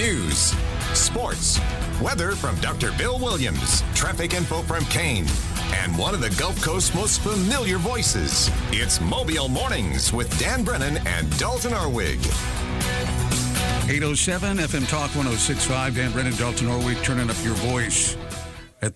news, sports, weather from Dr. Bill Williams, traffic info from Kane, and one of the Gulf Coast's most familiar voices. It's Mobile Mornings with Dan Brennan and Dalton Orwig. 807 FM Talk 106.5. Dan Brennan, Dalton Orwig, turning up your voice at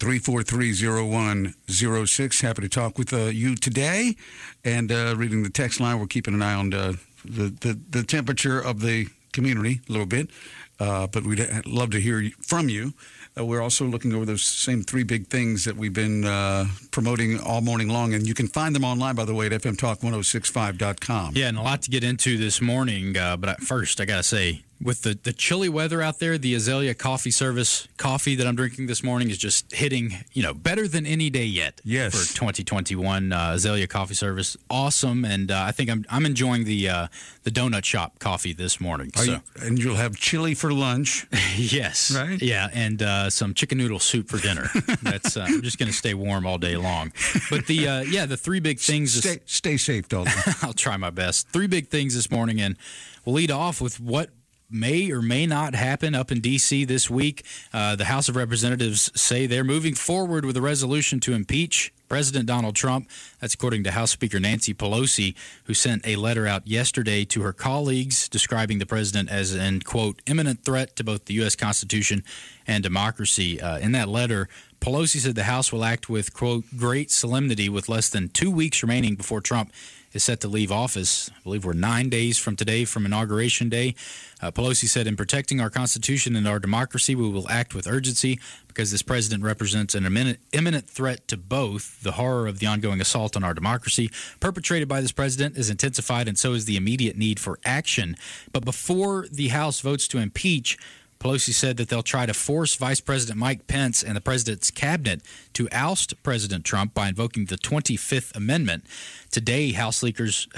343-0106. Happy to talk with you today. And reading the text line, we're keeping an eye on the temperature of the community a little bit. But we'd love to hear from you. We're also looking over those same three big things that we've been promoting all morning long. And you can find them online, by the way, at fmtalk1065.com. Yeah, and a lot to get into this morning. But first, I got to say, with the chilly weather out there, the Azalea Coffee Service coffee that I'm drinking this morning is just hitting, better than any day yet. Yes. For 2021. Azalea Coffee Service, awesome. And I think I'm enjoying the Donut Shop coffee this morning. And you'll have chili for lunch. Yes. Right? Yeah, and some chicken noodle soup for dinner. That's I'm just going to stay warm all day long. But the three big things. Stay safe, Dalton. I'll try my best. Three big things this morning, and we'll lead off with what may or may not happen up in D.C. this week. The House of Representatives say they're moving forward with a resolution to impeach President Donald Trump. That's according to House Speaker Nancy Pelosi, who sent a letter out yesterday to her colleagues describing the president as an, quote, imminent threat to both the U.S. Constitution and democracy. In that letter, Pelosi said the House will act with, quote, great solemnity with less than 2 weeks remaining before Trump is set to leave office. I believe we're 9 days from today from Inauguration Day. Pelosi said, in protecting our Constitution and our democracy, we will act with urgency because this president represents an imminent threat to both. The horror of the ongoing assault on our democracy perpetrated by this president is intensified, and so is the immediate need for action. But before the House votes to impeach, Pelosi said that they'll try to force Vice President Mike Pence and the president's cabinet to oust President Trump by invoking the 25th Amendment. Today, House leaders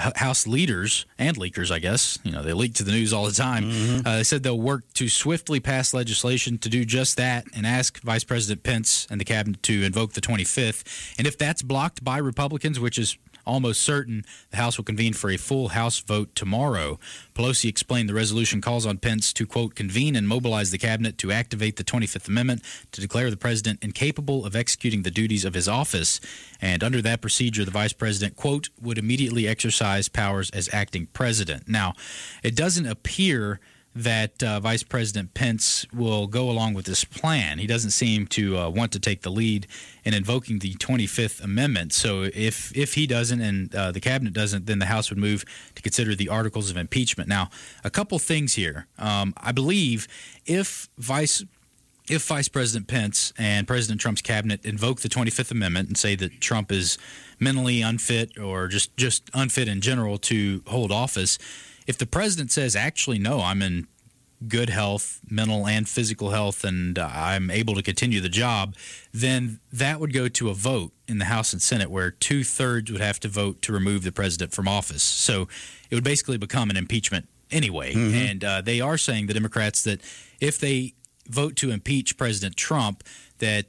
and leakers, I guess, they leak to the news all the time, they said they'll work to swiftly pass legislation to do just that and ask Vice President Pence and the cabinet to invoke the 25th. And if that's blocked by Republicans, which is almost certain, the House will convene for a full House vote tomorrow. Pelosi explained the resolution calls on Pence to, quote, convene and mobilize the cabinet to activate the 25th Amendment to declare the president incapable of executing the duties of his office. And under that procedure, the vice president, quote, would immediately exercise powers as acting president. Now, it doesn't appear that Vice President Pence will go along with this plan. He doesn't seem to want to take the lead in invoking the 25th Amendment. So if he doesn't and the cabinet doesn't, then the House would move to consider the articles of impeachment. Now, a couple things here. I believe if Vice President Pence and President Trump's cabinet invoke the 25th Amendment and say that Trump is mentally unfit or just unfit in general to hold office, if the president says, actually, no, I'm in good health, mental and physical health, and I'm able to continue the job, then that would go to a vote in the House and Senate where 2/3 would have to vote to remove the president from office. So it would basically become an impeachment anyway. And they are saying, the Democrats, that if they vote to impeach President Trump, that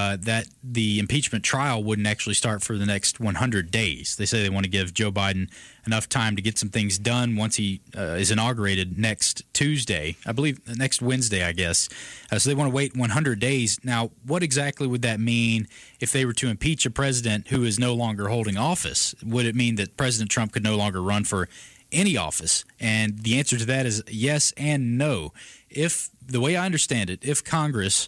the impeachment trial wouldn't actually start for the next 100 days. They say they want to give Joe Biden enough time to get some things done once he is inaugurated next Tuesday. I believe next Wednesday, I guess. So they want to wait 100 days. Now, what exactly would that mean if they were to impeach a president who is no longer holding office? Would it mean that President Trump could no longer run for any office? And the answer to that is yes and no. If, the way I understand it, if Congress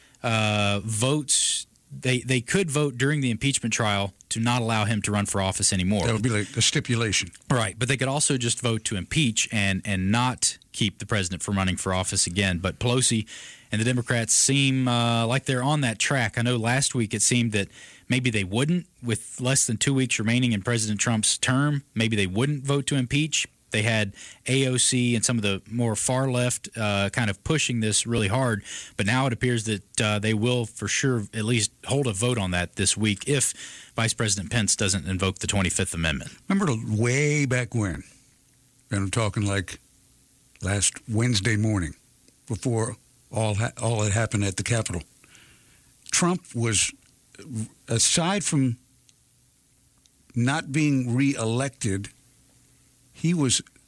votes, they could vote during the impeachment trial to not allow him to run for office anymore. That would be like a stipulation. Right, but they could also just vote to impeach and not keep the president from running for office again. But Pelosi and the Democrats seem like they're on that track. I know last week it seemed that maybe they wouldn't, with less than 2 weeks remaining in President Trump's term, maybe they wouldn't vote to impeach. They had AOC and some of the more far left kind of pushing this really hard. But now it appears that they will for sure at least hold a vote on that this week if Vice President Pence doesn't invoke the 25th Amendment. Remember way back when, and I'm talking like last Wednesday morning before all that happened at the Capitol, Trump was, aside from not being reelected, he was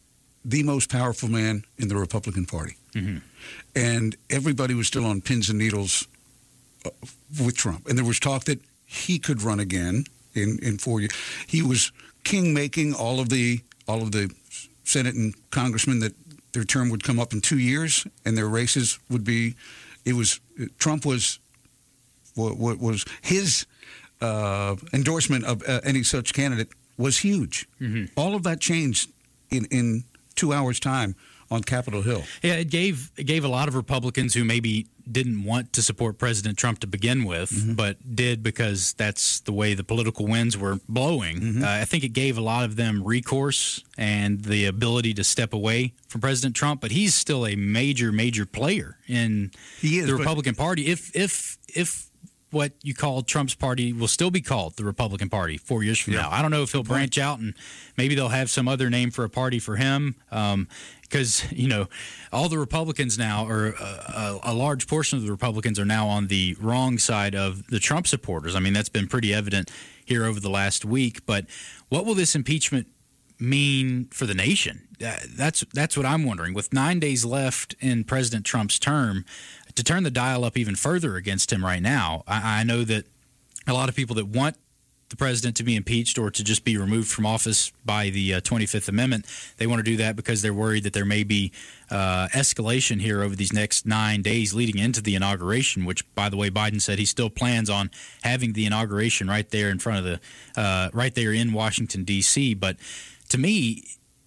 the most powerful man in the Republican Party. Mm-hmm. And everybody was still on pins and needles with Trump. And there was talk that he could run again in 4 years. He was king-making all of the Senate and congressmen that their term would come up in 2 years, and their races would be. Trump was what was his endorsement of any such candidate was huge. Mm-hmm. All of that changed in 2 hours' time on Capitol Hill. Yeah, it gave a lot of Republicans who maybe didn't want to support President Trump to begin with, Mm-hmm. but did because that's the way the political winds were blowing. Mm-hmm. I think it gave a lot of them recourse and the ability to step away from President Trump, but he's still a major, major player in the Republican Party. If what you call Trump's party will still be called the Republican Party 4 years from now. I don't know if he'll branch out and maybe they'll have some other name for a party for him. Because, all the Republicans now, or a large portion of the Republicans are now on the wrong side of the Trump supporters. I mean, that's been pretty evident here over the last week. But what will this impeachment mean for the nation? That's what I'm wondering. With 9 days left in President Trump's term, to turn the dial up even further against him right now, I know that a lot of people that want the president to be impeached or to just be removed from office by the 25th Amendment, they want to do that because they're worried that there may be escalation here over these next 9 days leading into the inauguration, which, by the way, Biden said he still plans on having the inauguration right there in front of right there in Washington, D.C. But to me,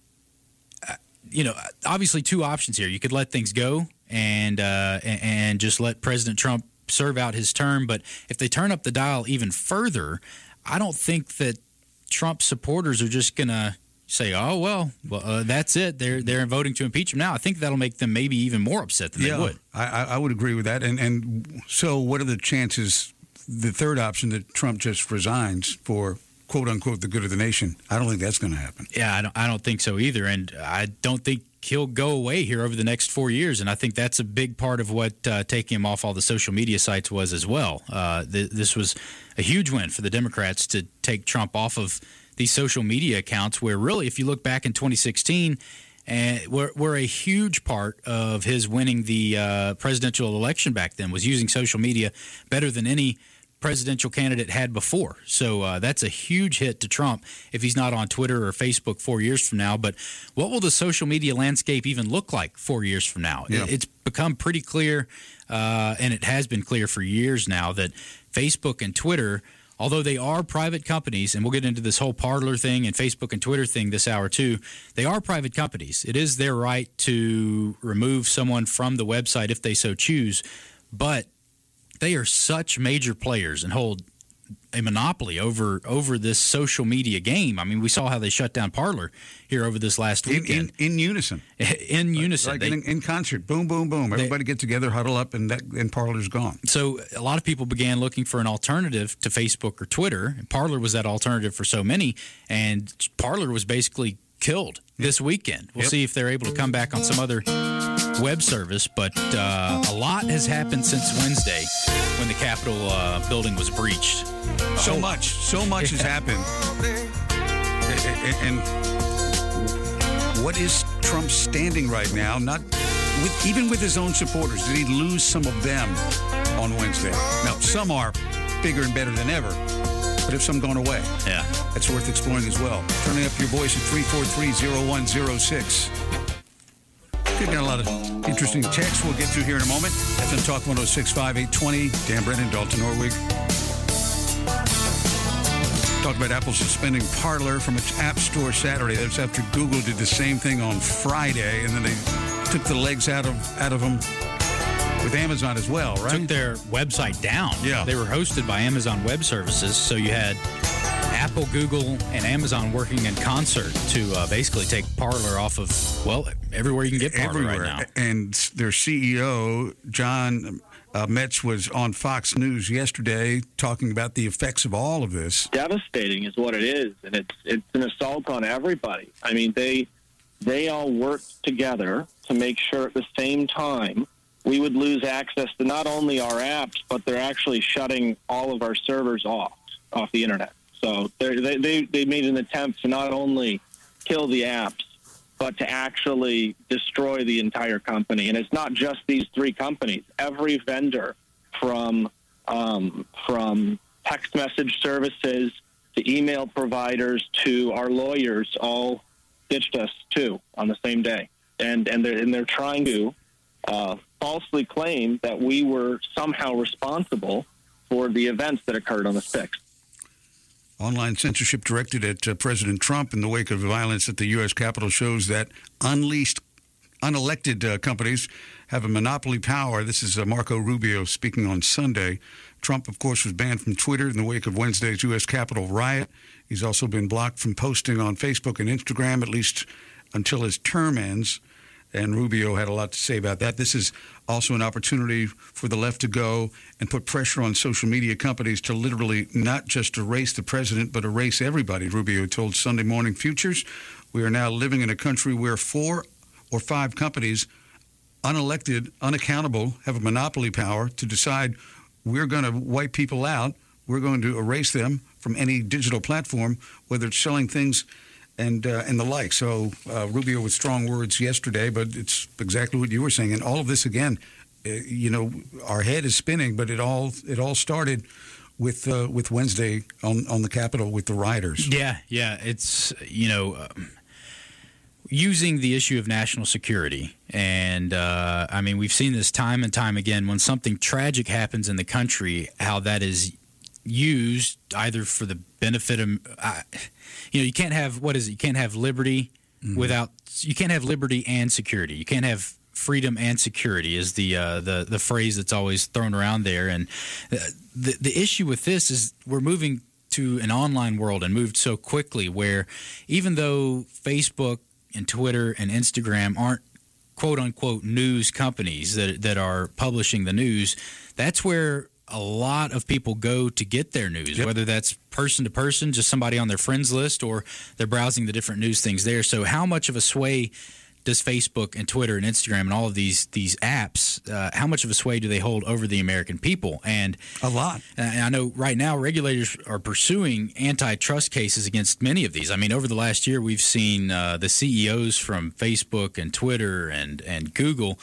obviously two options here. You could let things go and just let President Trump serve out his term. But if they turn up the dial even further, I don't think that Trump supporters are just going to say, that's it. They're voting to impeach him now. I think that'll make them maybe even more upset than they would. I would agree with that. And so what are the chances, the third option, that Trump just resigns for, quote unquote, the good of the nation? I don't think that's going to happen. Yeah, I don't think so either. And I don't think he'll go away here over the next 4 years. And I think that's a big part of what taking him off all the social media sites was as well. This was a huge win for the Democrats to take Trump off of these social media accounts where really, if you look back in 2016, were a huge part of his winning the presidential election back then, was using social media better than any presidential candidate had before. So that's a huge hit to Trump if he's not on Twitter or Facebook 4 years from now. But what will the social media landscape even look like 4 years from now? Yeah. It's become pretty clear, and it has been clear for years now, that Facebook and Twitter, although they are private companies, and we'll get into this whole Parler thing and Facebook and Twitter thing this hour too, they are private companies. It is their right to remove someone from the website if they so choose, but they are such major players and hold a monopoly over this social media game. I mean, we saw how they shut down Parler here over this last weekend. In unison. In unison. Like in concert. Boom, boom, boom. Everybody get together, huddle up, and Parler's gone. So a lot of people began looking for an alternative to Facebook or Twitter. And Parler was that alternative for so many, and Parler was basically killed this weekend. We'll see if they're able to come back on some other web service, but a lot has happened since Wednesday when the Capitol building was breached. So much has happened. And what is Trump standing right now? Even with his own supporters, did he lose some of them on Wednesday? Now, some are bigger and better than ever, but have some gone away? Yeah. That's worth exploring as well. Turning up your voice at 343-0106. We've got a lot of interesting texts we'll get to here in a moment. FM Talk 106.5, 820. Dan Brennan, Dalton Norwig. Talked about Apple suspending Parler from its App Store Saturday. That's after Google did the same thing on Friday, and then they took the legs out of them with Amazon as well, right? Took their website down. Yeah. They were hosted by Amazon Web Services, so you had Apple, Google, and Amazon working in concert to basically take Parler off of, everywhere you can get Parler right now. And their CEO, John Metz, was on Fox News yesterday talking about the effects of all of this. Devastating is what it is, and it's an assault on everybody. I mean, they all worked together to make sure at the same time we would lose access to not only our apps, but they're actually shutting all of our servers off the internet. So they made an attempt to not only kill the apps, but to actually destroy the entire company. And it's not just these three companies. Every vendor from text message services to email providers to our lawyers all ditched us too on the same day. And they're trying to falsely claim that we were somehow responsible for the events that occurred on the 6th. Online censorship directed at President Trump in the wake of violence at the U.S. Capitol shows that unelected companies have a monopoly power. This is Marco Rubio speaking on Sunday. Trump, of course, was banned from Twitter in the wake of Wednesday's U.S. Capitol riot. He's also been blocked from posting on Facebook and Instagram, at least until his term ends. And Rubio had a lot to say about that. This is also an opportunity for the left to go and put pressure on social media companies to literally not just erase the president, but erase everybody, Rubio told Sunday Morning Futures. We are now living in a country where 4 or 5 companies, unelected, unaccountable, have a monopoly power to decide we're going to wipe people out. We're going to erase them from any digital platform, whether it's selling things and the like. So Rubio with strong words yesterday, but it's exactly what you were saying. And all of this, again, our head is spinning, but it all started with Wednesday on the Capitol with the rioters. Yeah. It's, using the issue of national security. And, we've seen this time and time again. When something tragic happens in the country, how that is used either for the benefit of, you can't have, you can't have liberty without, you can't have liberty and security. You can't have freedom and security is the phrase that's always thrown around there. And the issue with this is we're moving to an online world and moved so quickly where even though Facebook and Twitter and Instagram aren't quote-unquote news companies that are publishing the news, that's where a lot of people go to get their news, whether that's person to person, just somebody on their friends list, or they're browsing the different news things there. So how much of a sway does Facebook and Twitter and Instagram and all of these apps, how much of a sway do they hold over the American people? And a lot. And I know right now regulators are pursuing antitrust cases against many of these. I mean, over the last year, we've seen the CEOs from Facebook and Twitter and Google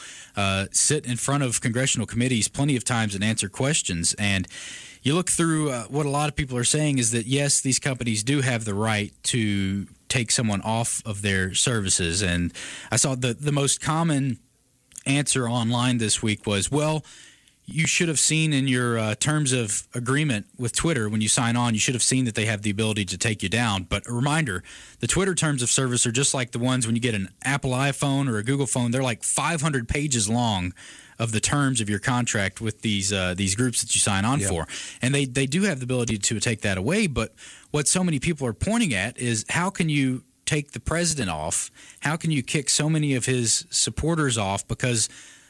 sit in front of congressional committees plenty of times and answer questions. And you look through what a lot of people are saying is that, yes, these companies do have the right to take someone off of their services. And I saw the most common answer online this week was, well, you should have seen in your terms of agreement with Twitter when you sign on, you should have seen that they have the ability to take you down. But a reminder, the Twitter terms of service are just like the ones when you get an Apple iPhone or a Google phone. They're like 500 pages long of the terms of your contract with these groups that you sign on for. And they do have the ability to take that away. But what so many people are pointing at is, how can you take the president off? How can you kick so many of his supporters off because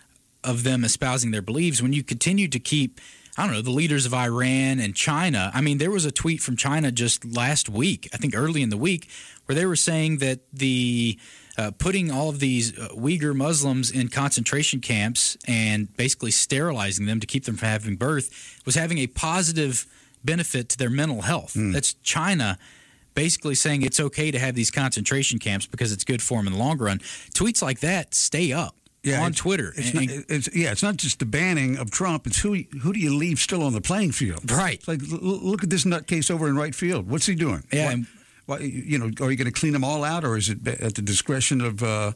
of them espousing their beliefs when you continue to keep, the leaders of Iran and China? I mean, there was a tweet from China just last week, I think early in the week, where they were saying that the putting all of these Uyghur Muslims in concentration camps and basically sterilizing them to keep them from having birth was having a positive benefit to their mental health. That's China basically saying it's okay to have these concentration camps because it's good for them in the long run. Tweets like that stay up on Twitter. It's not just the banning of Trump. It's who do you leave still on the playing field? Right. It's like, look at this nutcase over in right field. What's he doing? Yeah. Are you going to clean them all out, or is it at the discretion of the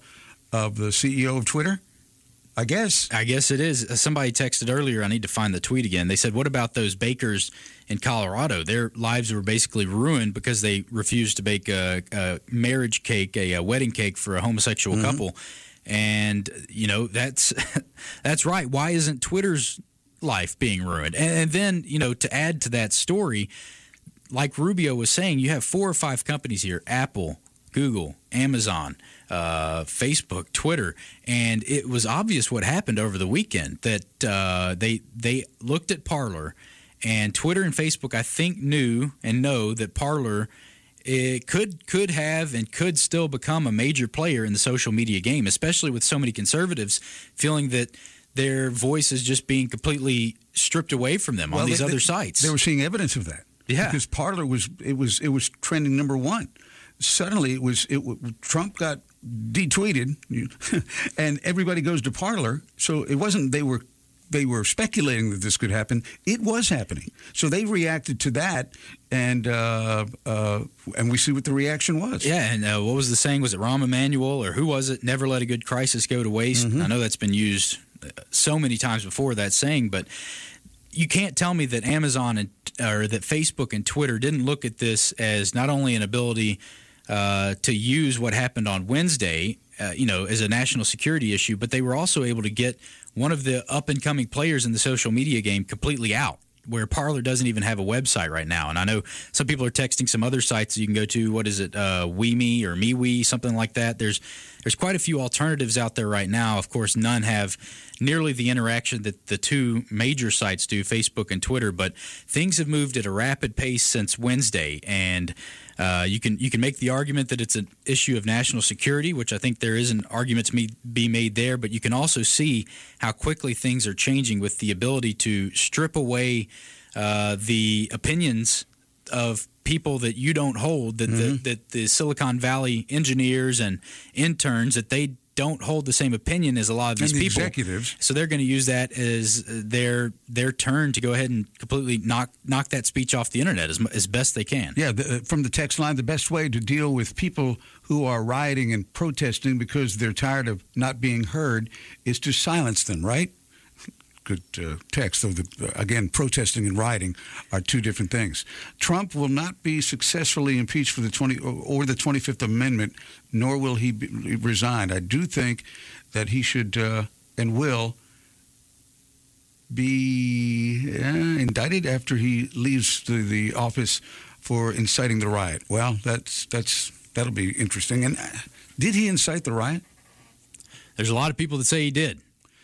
CEO of Twitter? I guess it is. Somebody texted earlier, I need to find the tweet again. They said, what about those bakers in Colorado? Their lives were basically ruined because they refused to bake a marriage cake, a wedding cake for a homosexual couple. And, that's right. Why isn't Twitter's life being ruined? And then, to add to that story, like Rubio was saying, you have 4 or 5 companies here, Apple, Google, Amazon, Facebook, Twitter, and it was obvious what happened over the weekend that they looked at Parler, and Twitter and Facebook, I think, knew and know that Parler could have and could still become a major player in the social media game, especially with so many conservatives feeling that their voice is just being completely stripped away from them on these other sites. They were seeing evidence of that. Yeah, because Parler was trending number 1. suddenly Trump got detweeted, and everybody goes to Parler. So it wasn't they were speculating that this could happen. It was happening. So they reacted to that, and we see what the reaction was. Yeah, and what was the saying? Was it Rahm Emanuel or who was it? Never let a good crisis go to waste. I know that's been used so many times before, that saying, but you can't tell me that Amazon or that Facebook and Twitter didn't look at this as not only an ability to use what happened on Wednesday, as a national security issue, but they were also able to get one of the up-and-coming players in the social media game completely out, where Parler doesn't even have a website right now. And I know some people are texting some other sites that you can go to. What is it, WeMe or MeWe, something like that. There's quite a few alternatives out there right now. Of course, none have nearly the interaction that the two major sites do, Facebook and Twitter. But things have moved at a rapid pace since Wednesday, and you can make the argument that it's an issue of national security, which I think there is an argument to be made there. But you can also see how quickly things are changing with the ability to strip away the opinions of people that you don't hold, that the Silicon Valley engineers and interns, that they don't hold the same opinion as a lot of these people. Executives. So they're going to use that as their turn to go ahead and completely knock that speech off the internet as best they can. Yeah, from the text line, the best way to deal with people who are rioting and protesting because they're tired of not being heard is to silence them, right? Good text, though, again, protesting and rioting are two different things. Trump will not be successfully impeached for the 25th Amendment, nor will he be resigned. I do think that he should and will be indicted after he leaves the office for inciting the riot. Well, that'll be interesting. And did he incite the riot? There's a lot of people that say he did.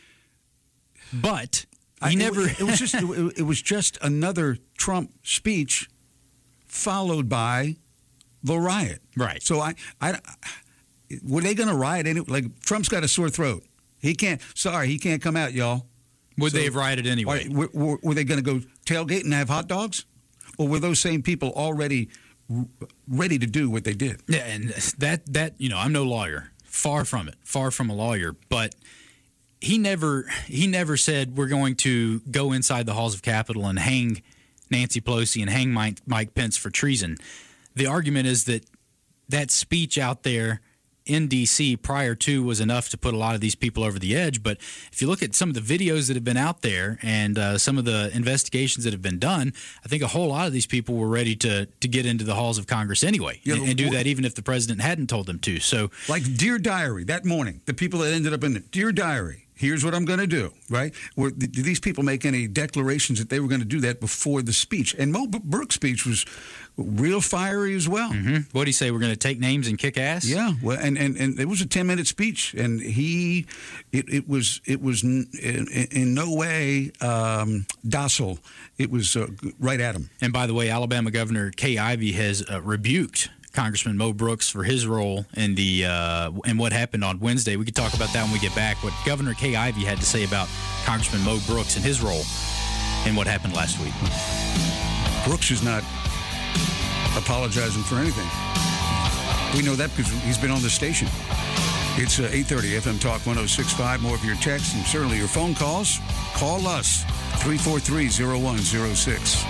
But he never. It was just another Trump speech followed by the riot. Right. So were they going to riot? Like, Trump's got a sore throat. He can't come out, y'all. Would they have rioted anyway? Were they going to go tailgate and have hot dogs? Or were those same people already ready to do what they did? Yeah, and that I'm no lawyer. Far from it. Far from a lawyer. But he never said we're going to go inside the halls of Capitol and hang Nancy Pelosi and hang Mike Pence for treason. The argument is that speech out there in D.C. prior to was enough to put a lot of these people over the edge. But if you look at some of the videos that have been out there and some of the investigations that have been done, I think a whole lot of these people were ready to get into the halls of Congress anyway and do that even if the president hadn't told them to. So, like Dear Diary that morning, the people that ended up in it, Dear Diary, here's what I'm going to do, right? Did these people make any declarations that they were going to do that before the speech? And Mo Brooks' speech was real fiery as well. Mm-hmm. What did he say? We're going to take names and kick ass? Yeah, well, and it was a 10-minute speech, and it was in no way docile. It was right at him. And by the way, Alabama Governor Kay Ivey has rebuked Congressman Mo Brooks for his role in what happened on Wednesday. We could talk about that when we get back. What Governor Kay Ivey had to say about Congressman Mo Brooks and his role in what happened last week. Brooks is not apologizing for anything. We know that because he's been on the station. It's 8:30 FM Talk 106.5. More of your texts and certainly your phone calls. Call us 343-0106.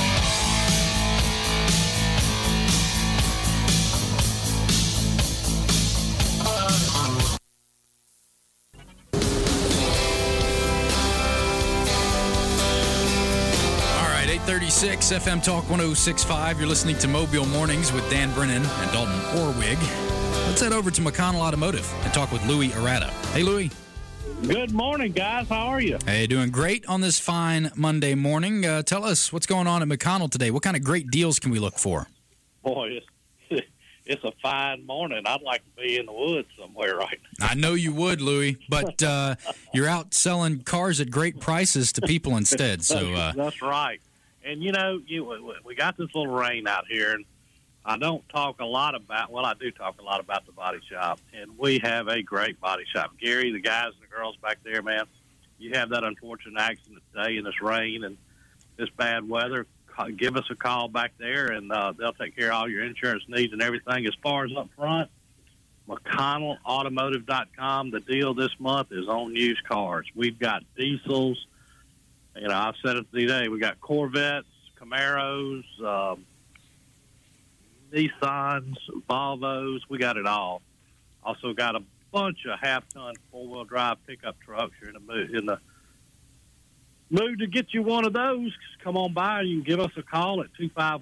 All right, 836 FM Talk 106.5. You're listening to Mobile Mornings with Dan Brennan and Dalton Orwig. Let's head over to McConnell Automotive and talk with Louis Arata. Hey, Louis. Good morning, guys. How are you? Hey, doing great on this fine Monday morning. Tell us what's going on at McConnell today. What kind of great deals can we look for? Boy, it's a fine morning. I'd like to be in the woods somewhere right now. I know you would, Louis, but you're out selling cars at great prices to people instead. So that's right. And, we got this little rain out here, and I don't talk a lot about, well, I do talk a lot about the body shop, and we have a great body shop. Gary, the guys and the girls back there, man, you have that unfortunate accident today in this rain and this bad weather give us a call back there, and they'll take care of all your insurance needs and everything. As far as up front, McConnellAutomotive.com. The deal this month is on used cars. We've got diesels. I've said it today. We got Corvettes, Camaros, Nissans, Volvos. We got it all. Also got a bunch of half-ton four-wheel drive pickup trucks. You're in the mood to get you one of those. Come on by. You can give us a call at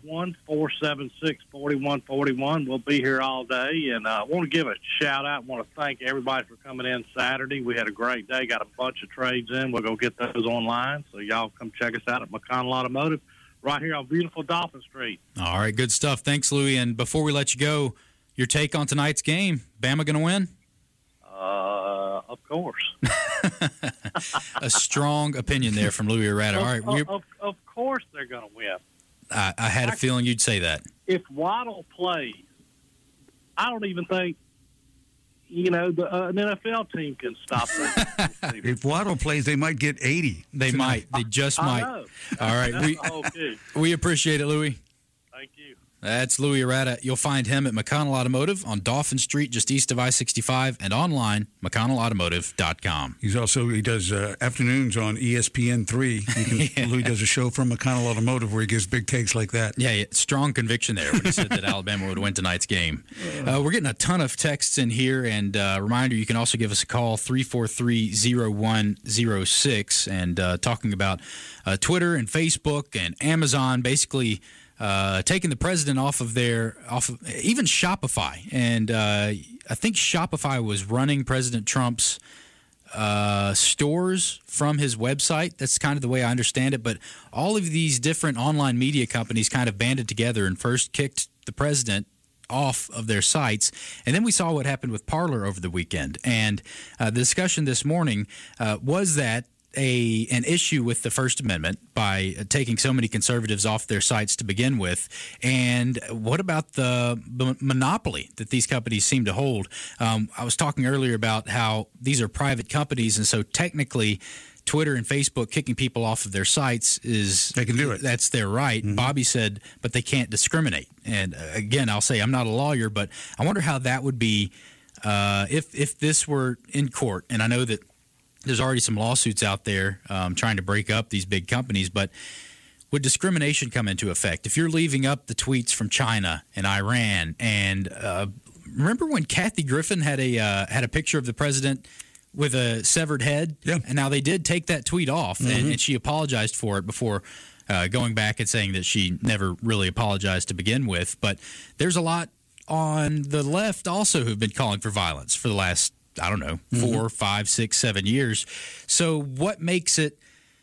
251-476-4141. We'll be here all day. And I want to give a shout-out. I want to thank everybody for coming in Saturday. We had a great day. Got a bunch of trades in. We'll go get those online. So y'all come check us out at McConnell Automotive right here on beautiful Dolphin Street. All right, good stuff. Thanks, Louie. And before we let you go, your take on tonight's game. Bama going to win? Of course. A strong opinion there from Louie Arata. All right, of course they're going to win. I had a feeling you'd say that. If Waddle plays, I don't even think an NFL team can stop them. If Waddle plays, they might get 80. They might. They just might. Know. All right, we appreciate it, Louie. Thank you. That's Louie Arata. You'll find him at McConnell Automotive on Dauphin Street, just east of I-65, and online, McConnellAutomotive.com. He does afternoons on ESPN3. Louie does a show from McConnell Automotive where he gives big takes like that. Yeah, strong conviction there when he said that Alabama would win tonight's game. We're getting a ton of texts in here, and reminder, you can also give us a call, 343-0106, and talking about Twitter and Facebook and Amazon, basically taking the president off of even Shopify. And I think Shopify was running President Trump's stores from his website. That's kind of the way I understand it. But all of these different online media companies kind of banded together and first kicked the president off of their sites. And then we saw what happened with Parler over the weekend. And the discussion this morning was that an issue with the First Amendment by taking so many conservatives off their sites to begin with, and what about the monopoly that these companies seem to hold? I was talking earlier about how these are private companies, and so technically Twitter and Facebook kicking people off of their sites they can do it. That's their right. Mm-hmm. Bobby said, but they can't discriminate. And again, I'll say I'm not a lawyer, but I wonder how that would be if this were in court. And I know that there's already some lawsuits out there trying to break up these big companies, but would discrimination come into effect? If you're leaving up the tweets from China and Iran, and remember when Kathy Griffin had a picture of the president with a severed head? Yeah. And now they did take that tweet off, and she apologized for it before going back and saying that she never really apologized to begin with. But there's a lot on the left also who've been calling for violence for the last, 4, 5, 6, 7 years. So what makes it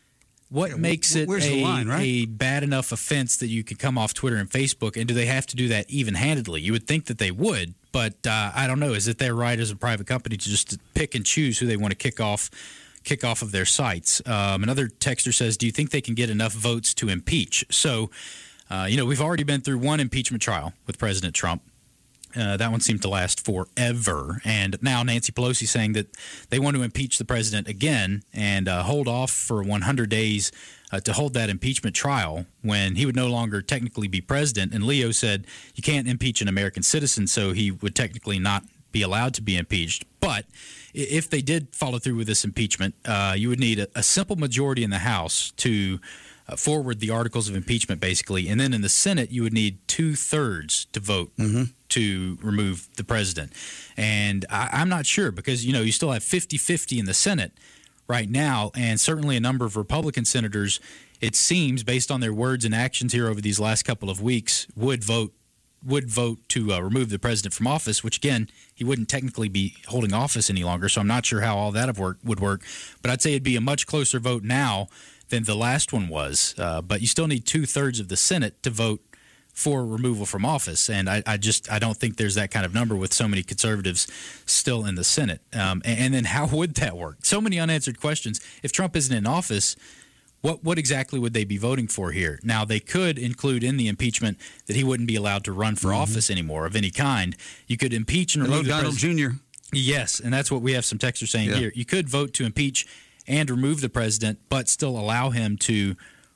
the line, right? a bad enough offense that you could come off Twitter and Facebook, and do they have to do that even-handedly? You would think that they would, but I don't know. Is it their right as a private company to just pick and choose who they want to kick off of their sites? Another texter says, do you think they can get enough votes to impeach? So, we've already been through one impeachment trial with President Trump. That one seemed to last forever. And now Nancy Pelosi saying that they want to impeach the president again and hold off for 100 days to hold that impeachment trial when he would no longer technically be president. And Leo said you can't impeach an American citizen, so he would technically not be allowed to be impeached. But if they did follow through with this impeachment, you would need a simple majority in the House to forward the articles of impeachment, basically. And then in the Senate, you would need 2/3 to vote to remove the president. And I'm not sure because, you still have 50-50 in the Senate right now, and certainly a number of Republican senators, it seems, based on their words and actions here over these last couple of weeks, would vote to remove the president from office, which, again, he wouldn't technically be holding office any longer. So I'm not sure how all that would work. But I'd say it'd be a much closer vote now than the last one was. But you still need 2/3 of the Senate to vote for removal from office. And I don't think there's that kind of number with so many conservatives still in the Senate. And then how would that work? So many unanswered questions. If Trump isn't in office, what exactly would they be voting for here? Now, they could include in the impeachment that he wouldn't be allowed to run for office anymore of any kind. You could impeach and remove the Donald Jr. Yes, and that's what we have some texters saying here. You could vote to impeach and remove the president, but still allow him to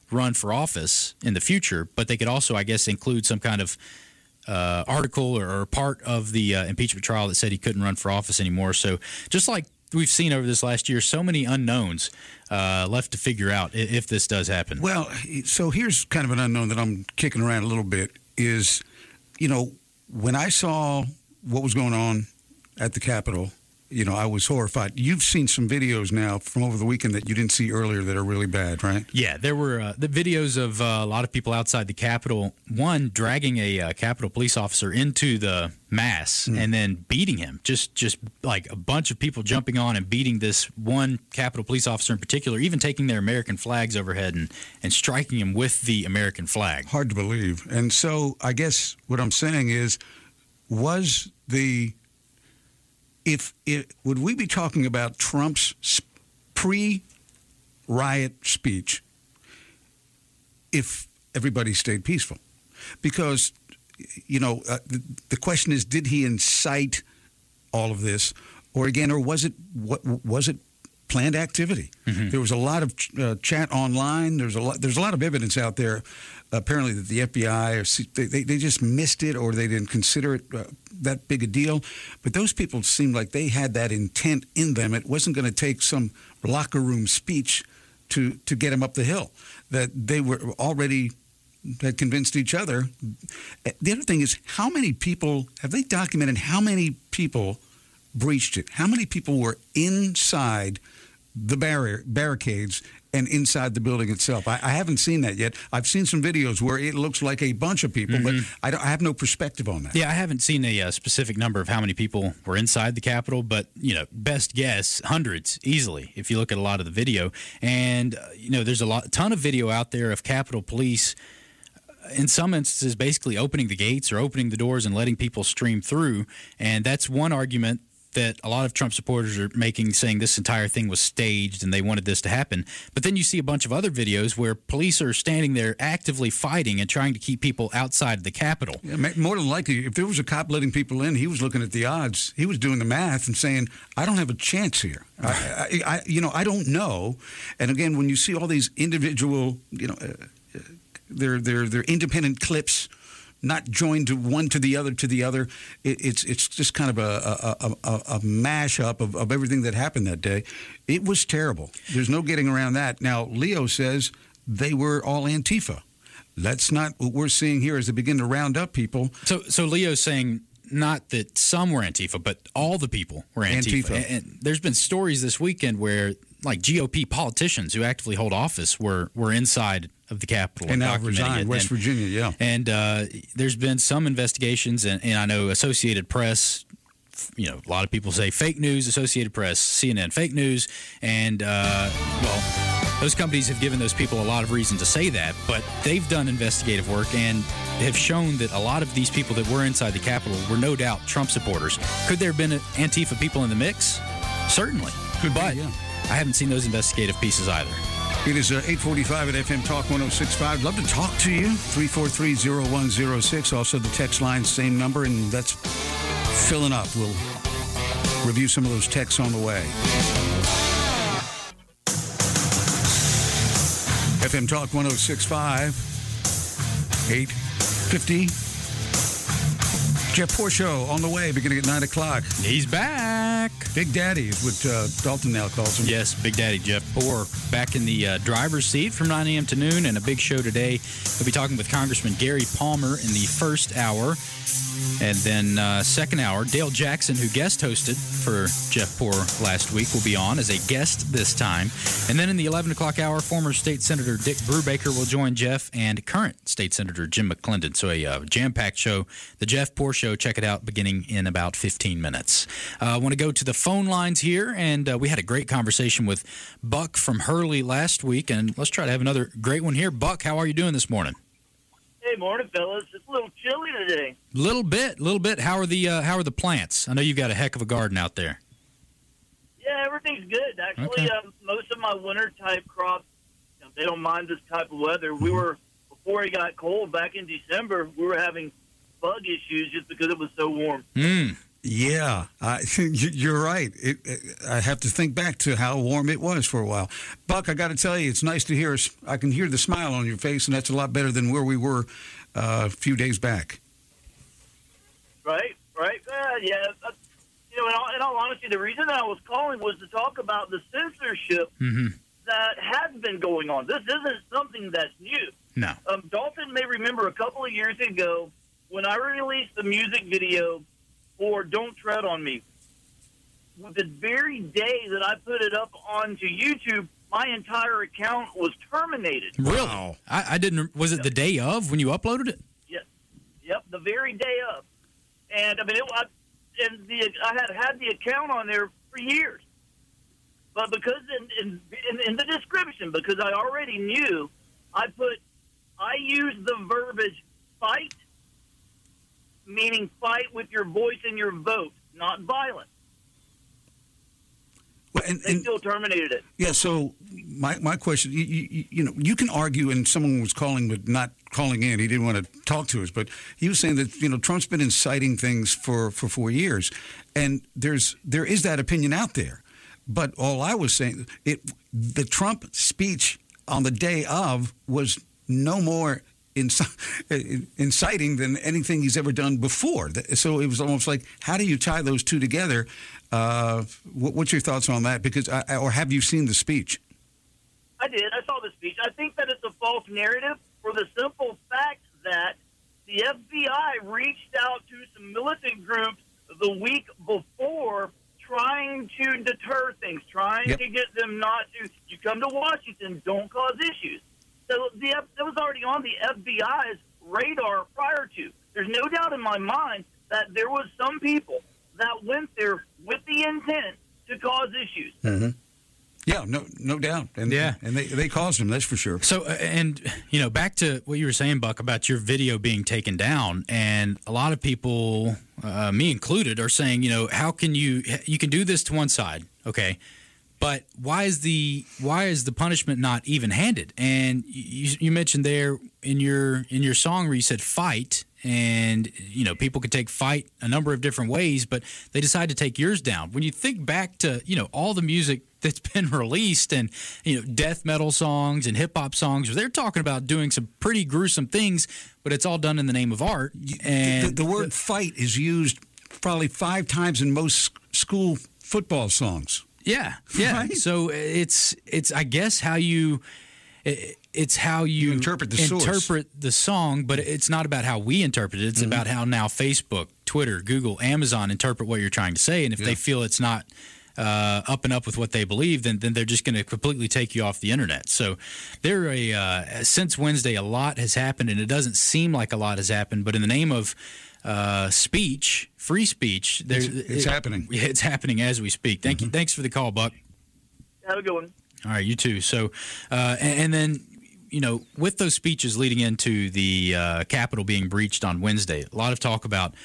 run for office in the future, but they could also, I guess, include some kind of article or part of the impeachment trial that said he couldn't run for office anymore. So just like we've seen over this last year, so many unknowns left to figure out if this does happen. Well, so here's kind of an unknown that I'm kicking around a little bit is, when I saw what was going on at the Capitol, I was horrified. You've seen some videos now from over the weekend that you didn't see earlier that are really bad, right? Yeah, there were the videos of a lot of people outside the Capitol, one dragging a Capitol police officer into the mass and then beating him. Just like a bunch of people jumping on and beating this one Capitol police officer in particular, even taking their American flags overhead and striking him with the American flag. Hard to believe. And so I guess what I'm saying is, would we be talking about Trump's pre-riot speech if everybody stayed peaceful? Because, the question is, did he incite all of this, or was it planned activity? Mm-hmm. There was a lot of chat online. There's a lot of evidence out there. Apparently, that the FBI they just missed it, or they didn't consider it that big a deal. But those people seemed like they had that intent in them. It wasn't going to take some locker room speech to get them up the hill. That they were already had convinced each other. The other thing is, how many people have they documented? How many people breached it? How many people were inside the barricades and inside the building itself? I haven't seen that yet. I've seen some videos where it looks like a bunch of people, but I have no perspective on that. Yeah, I haven't seen a specific number of how many people were inside the Capitol, but, best guess, hundreds easily if you look at a lot of the video. And, there's a ton of video out there of Capitol Police, in some instances, basically opening the gates or opening the doors and letting people stream through. And that's one argument that a lot of Trump supporters are making, saying this entire thing was staged and they wanted this to happen. But then you see a bunch of other videos where police are standing there actively fighting and trying to keep people outside the Capitol. Yeah, more than likely, if there was a cop letting people in, he was looking at the odds. He was doing the math and saying, I don't have a chance here. I don't know. And again, when you see all these individual, they're independent clips, not joined one to the other. It's just kind of a mashup of everything that happened that day. It was terrible. There's no getting around that. Now, Leo says they were all Antifa. That's not what we're seeing here as they begin to round up people. So Leo's saying not that some were Antifa, but all the people were Antifa. And there's been stories this weekend where, like, GOP politicians who actively hold office were inside of the Capitol. And now resigned, West Virginia, yeah. And there's been some investigations, and I know Associated Press, a lot of people say fake news, Associated Press, CNN, fake news. And, those companies have given those people a lot of reason to say that, but they've done investigative work and have shown that a lot of these people that were inside the Capitol were no doubt Trump supporters. Could there have been Antifa people in the mix? Certainly. But I haven't seen those investigative pieces either. It is 8:45 at FM Talk 106.5. Love to talk to you. 343-0106. Also, the text line, same number, and that's filling up. We'll review some of those texts on the way. FM Talk 106.5, 8:50. Jeff Porshow on the way, beginning at 9 o'clock. He's back. Big Daddy is what Dalton now calls him. Yes, Big Daddy Jeff Poor back in the driver's seat from 9 a.m. to noon, and a big show today. We'll be talking with Congressman Gary Palmer in the first hour. And then second hour, Dale Jackson, who guest hosted for Jeff Poor last week, will be on as a guest this time. And then in the 11 o'clock hour, former State Senator Dick Brubaker will join Jeff and current State Senator Jim McClendon. So a jam-packed show, the Jeff Poor Show. Check it out beginning in about 15 minutes. I want to go to the phone lines here, and we had a great conversation with Buck from Hurley last week, and let's try to have another great one here. Buck, how are you doing this morning? Hey, morning, fellas. It's a little chilly today. Little bit. How are the plants? I know you've got a heck of a garden out there. Yeah, everything's good. Actually, Okay. Most of my winter-type crops, they don't mind this type of weather. We were, before it got cold back in December, we were having bug issues just because it was so warm. Yeah, you're right. I have to think back to how warm it was for a while. Buck, I got to tell you, it's nice to hear. I can hear the smile on your face, and that's a lot better than where we were a few days back. Right. Yeah. In all honesty, the reason I was calling was to talk about the censorship that has been going on. This isn't something that's new. No. Dalton may remember a couple of years ago when I released the music video for Don't Tread on Me. The very day that I put it up onto YouTube, my entire account was terminated. Really? Wow. I didn't. Was it the day of when you uploaded it? Yep, the very day of. And I mean, I had the account on there for years. But because in the description, because I already knew, I used the verbiage fight, meaning fight with your voice and your vote, not violence. Well, they still terminated it. Yeah, so my question, you can argue, and someone was calling but not calling in. He didn't want to talk to us, but he was saying that, Trump's been inciting things for 4 years, and there is that opinion out there. But all I was saying, the Trump speech on the day of was no more inciting than anything he's ever done before. So it was almost like, how do you tie those two together? What's your thoughts on that? Because, or have you seen the speech? I did. I saw the speech. I think that it's a false narrative for the simple fact that the FBI reached out to some militant groups the week before trying to deter things, trying to get them not to, you come to Washington, don't cause issues. So that was already on the FBI's radar prior to. There's no doubt in my mind that there was some people that went there with the intent to cause issues. Mm-hmm. Yeah, no doubt. And they caused them, that's for sure. So, and, back to what you were saying, Buck, about your video being taken down, and a lot of people, me included, are saying, how can you can do this to one side, okay, but why is the punishment not even-handed? And you mentioned there in your song where you said fight, and people could take fight a number of different ways, but they decided to take yours down. When you think back to all the music that's been released, and death metal songs and hip hop songs, they're talking about doing some pretty gruesome things, but it's all done in the name of art. And the word fight is used probably 5 times in most school football songs. Yeah. Right? So it's I guess how it's how you interpret the song, but it's not about how we interpret it. It's about how now Facebook, Twitter, Google, Amazon interpret what you're trying to say, and if they feel it's not up and up with what they believe, then they're just going to completely take you off the internet. So since Wednesday, a lot has happened, and it doesn't seem like a lot has happened, but in the name of speech, free speech, it's happening. It's happening as we speak. Thanks for the call, Buck. Have a good one. All right, you too. So, and then, with those speeches leading into the Capitol being breached on Wednesday, a lot of talk about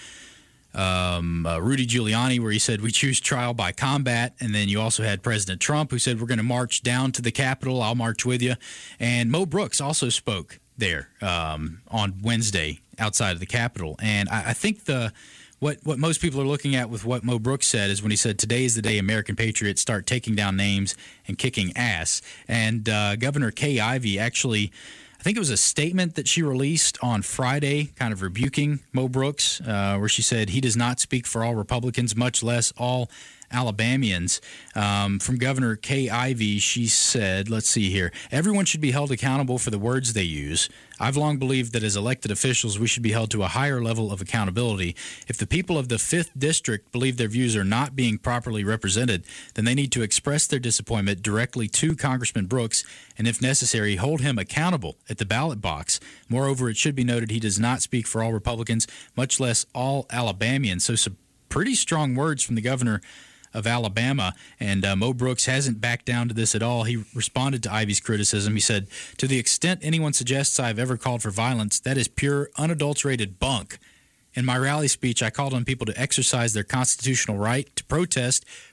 Rudy Giuliani, where he said, we choose trial by combat. And then you also had President Trump, who said, we're going to march down to the Capitol. I'll march with you. And Mo Brooks also spoke there on Wednesday outside of the Capitol. And I think what most people are looking at with what Mo Brooks said is when he said, today is the day American patriots start taking down names and kicking ass. And Governor Kay Ivey actually, I think it was a statement that she released on Friday, kind of rebuking Mo Brooks, where she said he does not speak for all Republicans, much less all Alabamians. From Governor Kay Ivey, she said, let's see here, everyone should be held accountable for the words they use. I've long believed that as elected officials, we should be held to a higher level of accountability. If the people of the 5th District believe their views are not being properly represented, then they need to express their disappointment directly to Congressman Brooks, and if necessary, hold him accountable at the ballot box. Moreover, it should be noted he does not speak for all Republicans, much less all Alabamians. So some pretty strong words from the governor of Alabama, and Mo Brooks hasn't backed down to this at all. He responded to Ivey's criticism. He said, to the extent anyone suggests I've ever called for violence, that is pure, unadulterated bunk. In my rally speech, I called on people to exercise their constitutional right to protest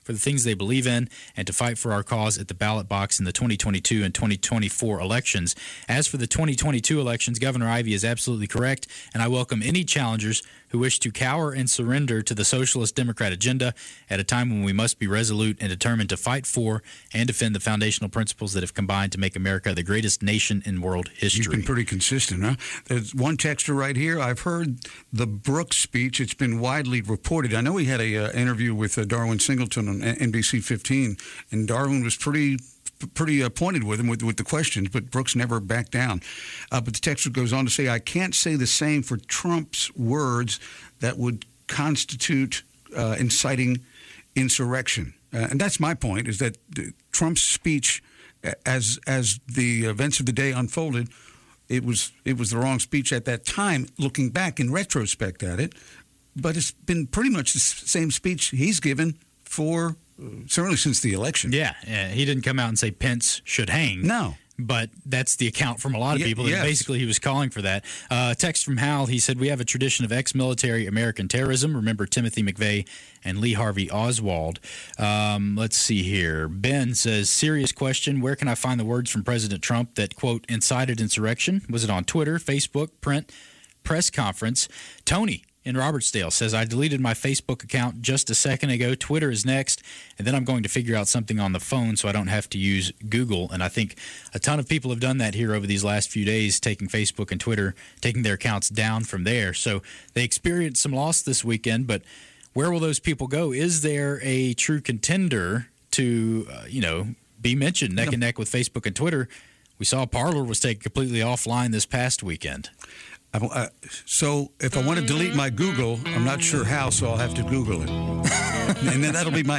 for the things they believe in and to fight for our cause at the ballot box in the 2022 and 2024 elections. As for the 2022 elections, Governor Ivey is absolutely correct, and I welcome any challengers who wish to cower and surrender to the Socialist Democrat agenda at a time when we must be resolute and determined to fight for and defend the foundational principles that have combined to make America the greatest nation in world history. You've been pretty consistent, huh? There's one texter right here. I've heard the Brooks speech. It's been widely reported. I know he had a interview with Darwin Singleton on NBC 15, and Darwin was pretty pointed with him with the questions, but Brooks never backed down. But the texter goes on to say, I can't say the same for Trump's words that would constitute inciting insurrection. And that's my point, is that Trump's speech, as the events of the day unfolded, it was the wrong speech at that time, looking back in retrospect at it. But it's been pretty much the same speech he's given for certainly since the election. Yeah, he didn't come out and say Pence should hang. No. But that's the account from a lot of people. Yes. Basically, he was calling for that. Text from Hal. He said, we have a tradition of ex-military American terrorism. Remember Timothy McVeigh and Lee Harvey Oswald. Let's see here. Ben says, serious question. Where can I find the words from President Trump that, quote, incited insurrection? Was it on Twitter, Facebook, print, press conference? Tony in Robertsdale says, I deleted my Facebook account just a second ago. Twitter is next, and then I'm going to figure out something on the phone so I don't have to use Google. And I think a ton of people have done that here over these last few days, taking Facebook and Twitter, taking their accounts down from there. So they experienced some loss this weekend, but where will those people go? Is there a true contender to, be mentioned neck and neck with Facebook and Twitter? We saw Parler was taken completely offline this past weekend. So if I want to delete my Google, I'm not sure how, so I'll have to Google it. And then that'll be my...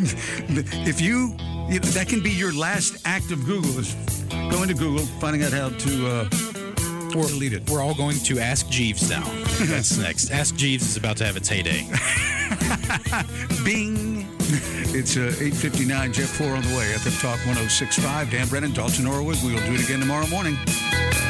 that can be your last act of Google, is going to Google, finding out how to delete it. We're all going to Ask Jeeves now. That's next. Ask Jeeves is about to have its heyday. Bing! It's 8:59, Jeff 4 on the way. FM Talk 106.5, Dan Brennan, Dalton Norwood. We will do it again tomorrow morning.